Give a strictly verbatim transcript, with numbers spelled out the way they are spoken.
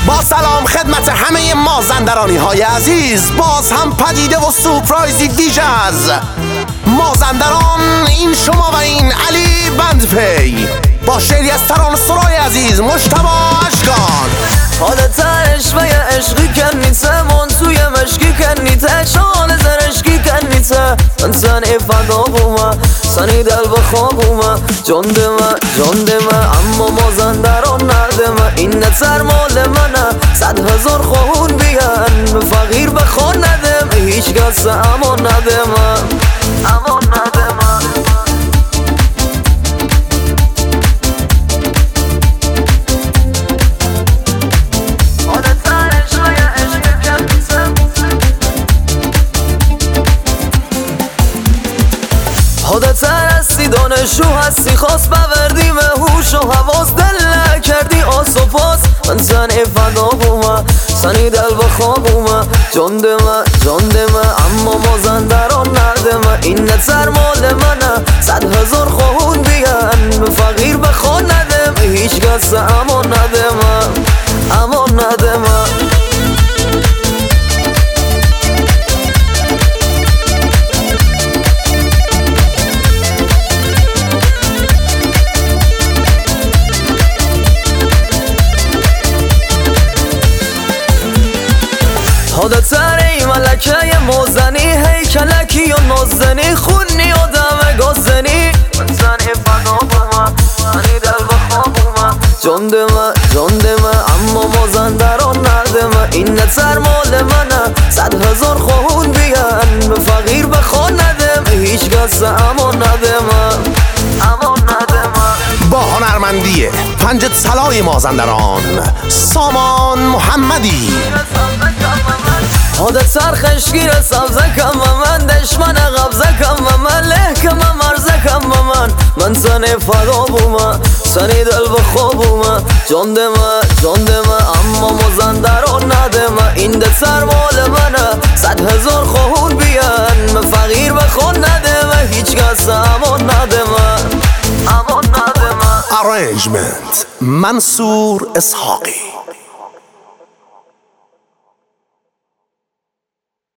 با سلام خدمت همه مازندرانی های عزیز، باز هم پدیده و سورپرایزی ویژه از مازندران. این شما و این علی بندپی با شعری از ترانه‌سرای عزیز مجتبی اشکان. حالت عشق یه عشقی کنیته من توی مشکی کنیته شان زرشکی کنیته من سنی فدا بومه سنی دل بخواب بومه جان دمه جان دمه اما مازندران نردمه این نتر مال منه صد هزار خون بیان به فقیر بخون ندم هیچ کس امان ندمه امان ندمه. خودت هستی دانشجو هستی خواست بوردی مهوش و حواس دل نکردی آس و پاس من سنی فدا بومه سنی دل بخواب بومه جان دمه جان دمه اما مازندران نردمه این نتر مال منه صد هزار خون بیان به فقیر بخون ندم هیچ کس امان ندمه امان ندمه. حالا تری ملکه موزنی هی کلکی و نازنی خونی آدم گازنی من زنی فدا بومه سنی دل بخواب بومه جان دمه جان دمه اما مازندران نردمه این نتر مال منه صد هزار خون بیان به فقیر بخون ندم هیچ کس امان ندمه امان ندمه. با هنرمندی پنج طلای مازندران سامان محمدی. حالا سرخشگیر سبزه کم من دشمن غبزه کم من له کم مرزه کم من من سنی فدا بومه سنی دل بخواب بومه جان دمه جان دمه اما مازندران ندمه این دسر مال منه صد هزار خون بیان به فقیر بخون ندمه هیچ کس امان ندمه امان ندمه. ارنجمنت منصور اسحاقی.